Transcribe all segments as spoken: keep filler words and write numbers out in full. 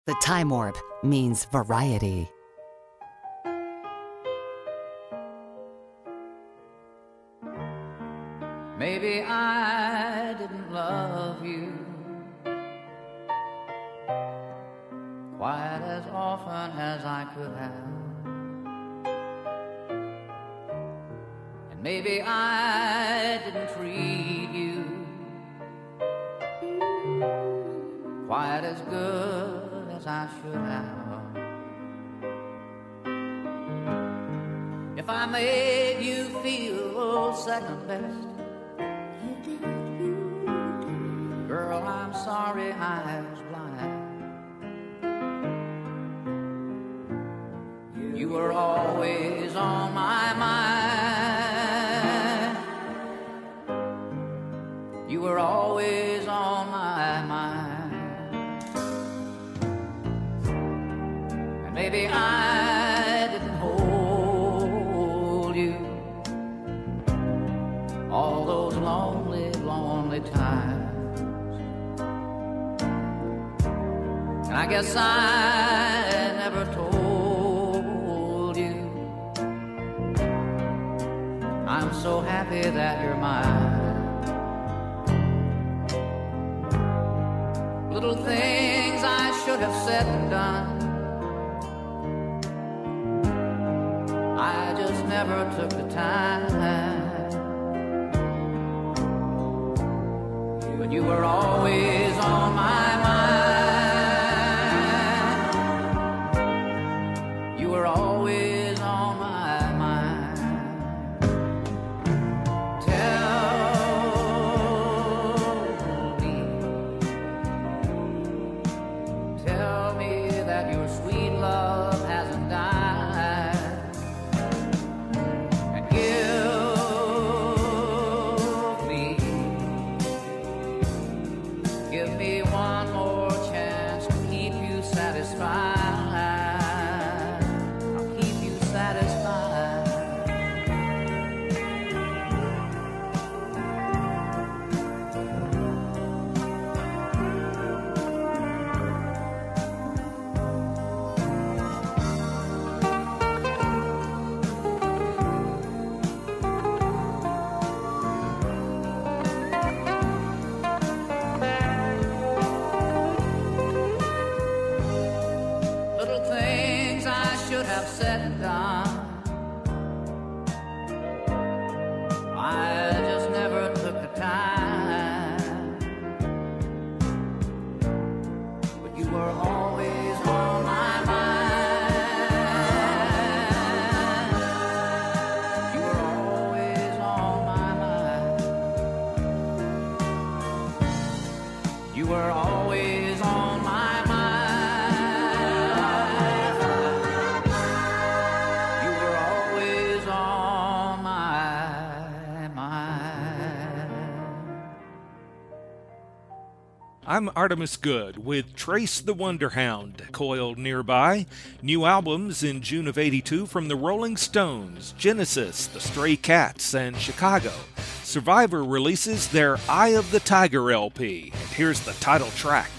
The Time Warp means variety. Maybe I didn't love you quite as often as I could have. And maybe I didn't treat you quite as good as I should have. If I made you feel second best, girl, I'm sorry I was blind. You were always on my mind. You were always on my mind. And maybe I didn't hold you all those lonely, lonely times. And I guess I never told you I'm so happy that you're mine. Little things I should have said and done, I just never took the time. But you were always on my mind. Always on my mind. Tell me, tell me that your sweet love hasn't died, and give me, give me one more chance to keep you satisfied. Have said and done, I just never took the time. But you were always on my mind. You were always on my mind. You were always on my mind. I'm Artemis Good with Trace the Wonderhound, coiled nearby. New albums in June of eighty-two from the Rolling Stones, Genesis, the Stray Cats, and Chicago. Survivor releases their Eye of the Tiger L P, and here's the title track.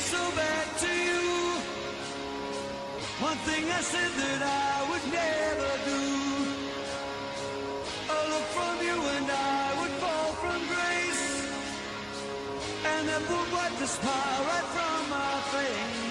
so bad to you. One thing I said that I would never do. A look from you and I would fall from grace, and that would wipe the smile right from my face.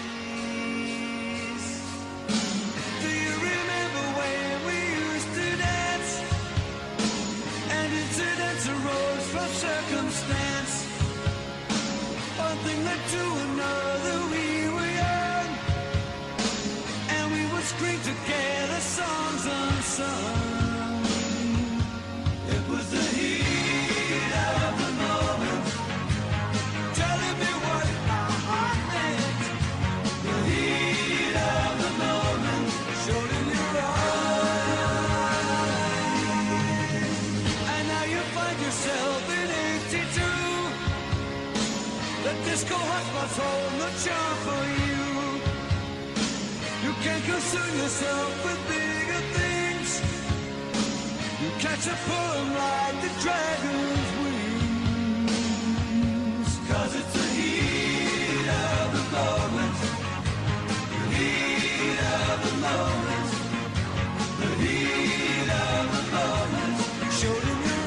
Do you remember when we used to dance, and incidents arose from circumstance? One thing led to another, we were young, and we would scream together songs unsung. It was the heat of the moment, telling me what my heart meant. The heat of the moment showed in your eyes. And now you find yourself in eighty-two. The disco hotspots hold no charm for you. You can't concern yourself with bigger things. You catch a poem like the dragon's wings. Cause it's the heat of the moment. The heat of the moment. The heat of the moment showed in your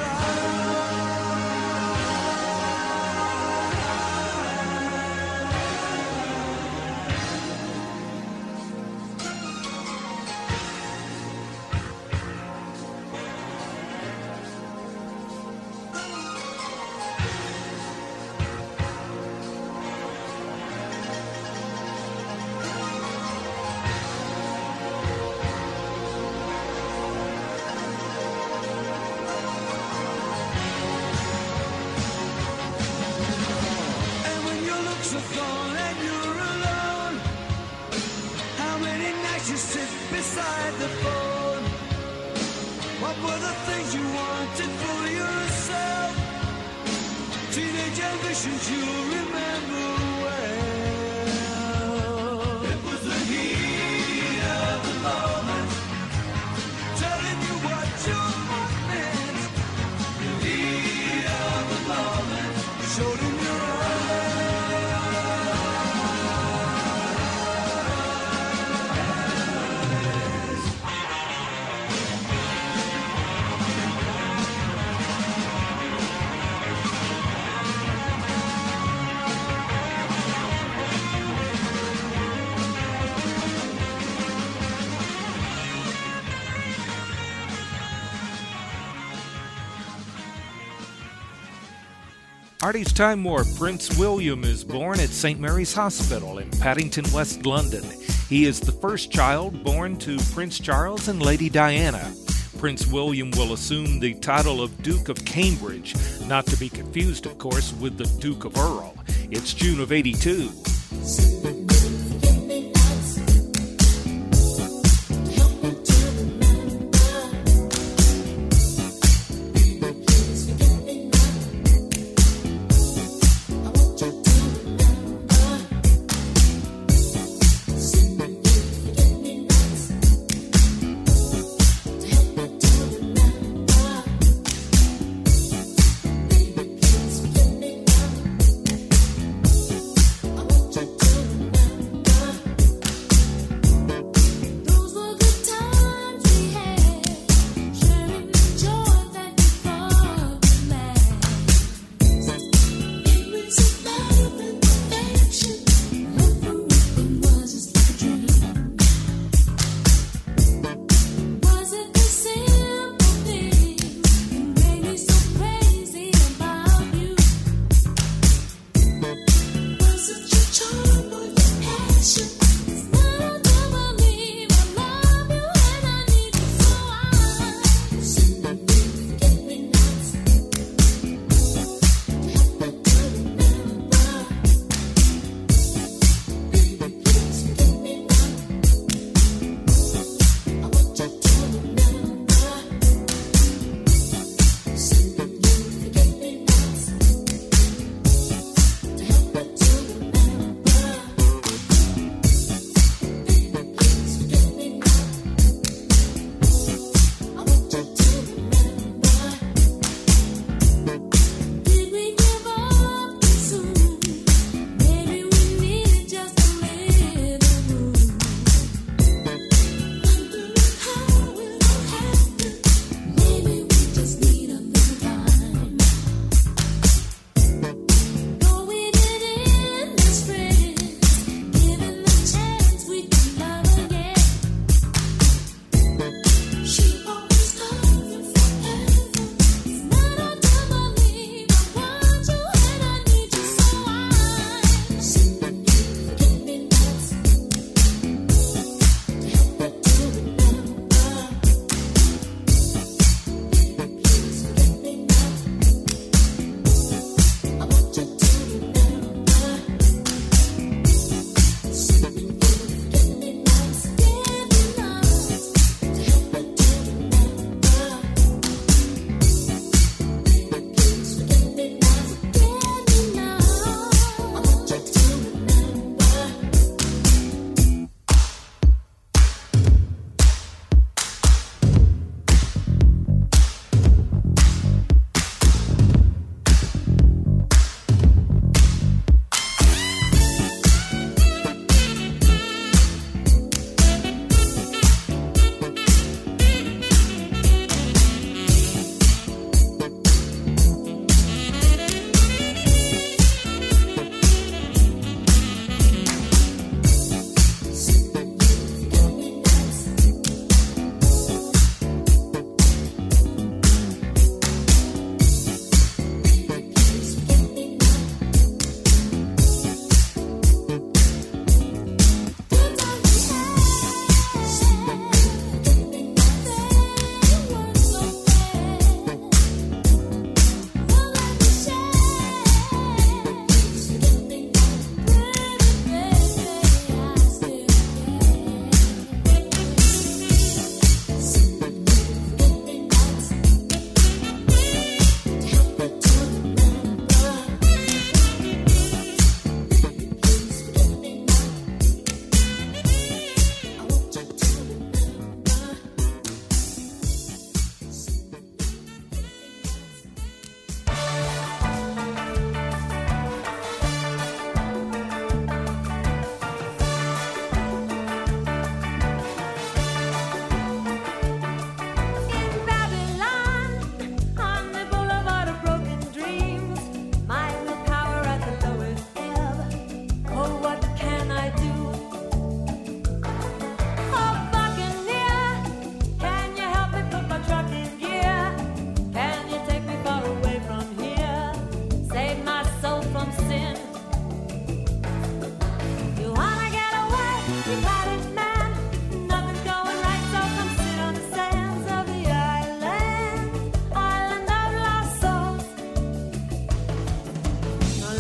beside the phone. What were the things you wanted for yourself? Teenage ambitions you remember well. It was the heat of the moment, telling you what your heart meant. The heat of the moment showed in your Artie's Time Warp. Prince William is born at Saint Mary's Hospital in Paddington, West London. He is the first child born to Prince Charles and Lady Diana. Prince William will assume the title of Duke of Cambridge, not to be confused, of course, with the Duke of Earl. It's June of eighty-two. I want you to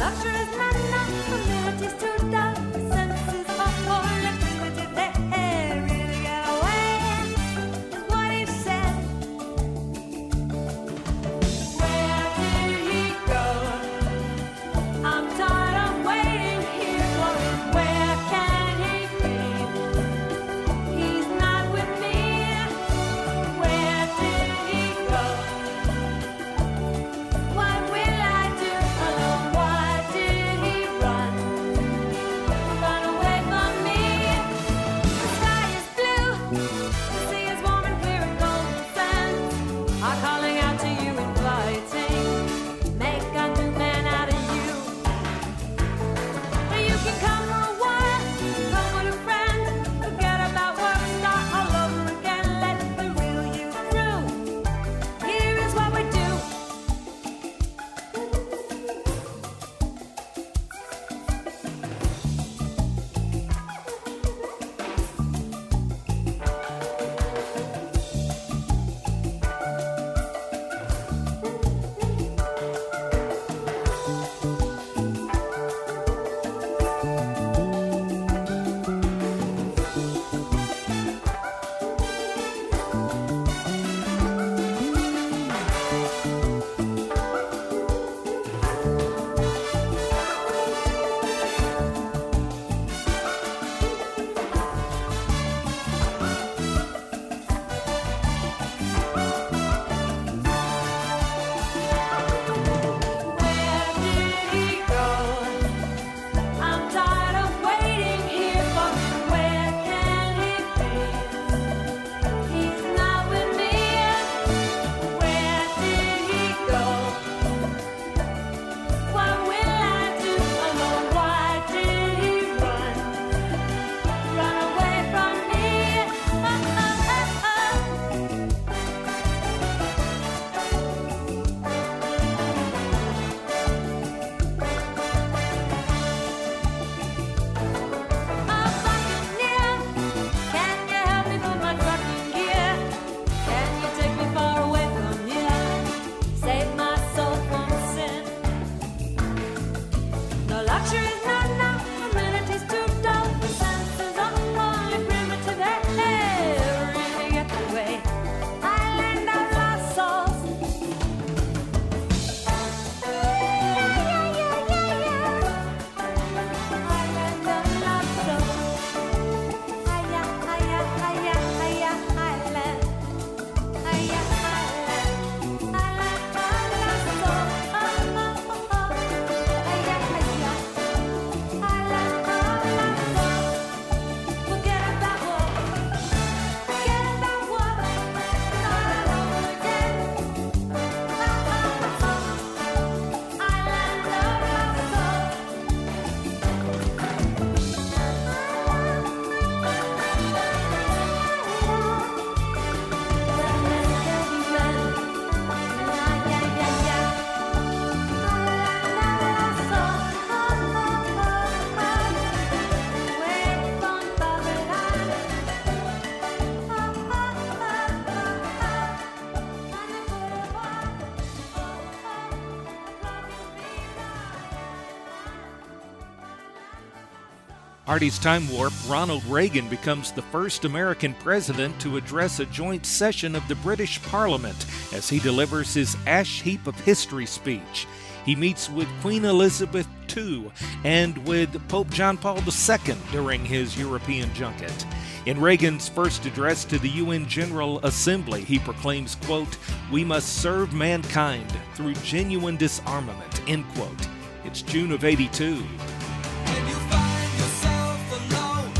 Artie's Time Warp, Ronald Reagan becomes the first American president to address a joint session of the British Parliament as he delivers his Ash Heap of History speech. He meets with Queen Elizabeth the Second and with Pope John Paul the Second during his European junket. In Reagan's first address to the U N General Assembly, he proclaims, quote, "We must serve mankind through genuine disarmament," end quote. It's June of eighty-two. When you find yourself alone,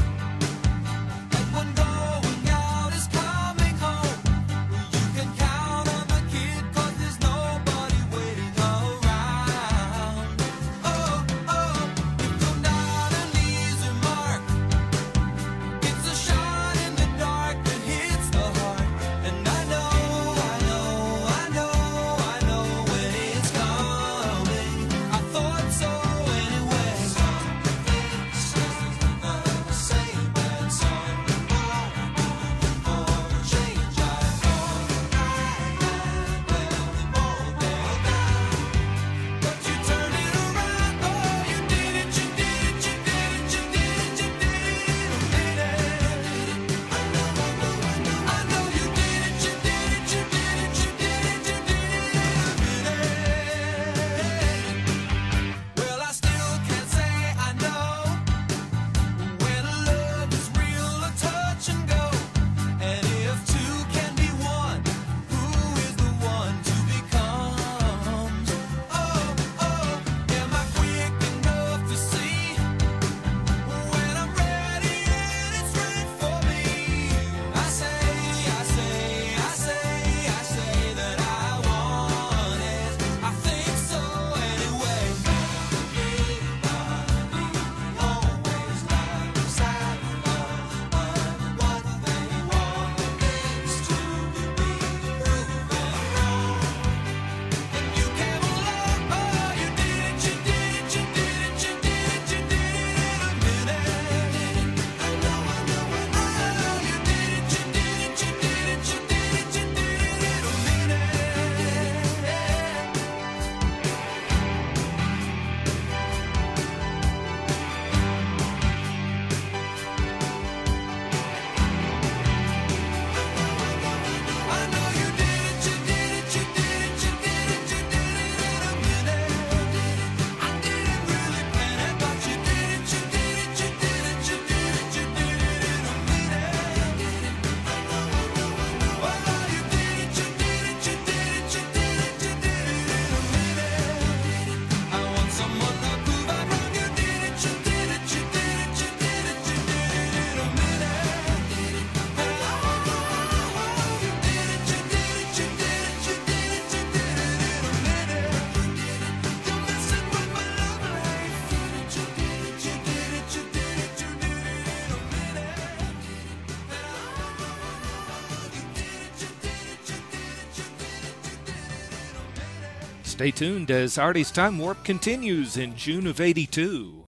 and when going out is coming home, you can count on the kid, 'cause there's nobody waiting around. Oh, oh, if you're not an easy mark, it's a shot in the dark that hits the heart. And I know, I know, I know, I know when it's coming. I thought so anyway. Stay tuned as Artie's Time Warp continues in June of eighty-two.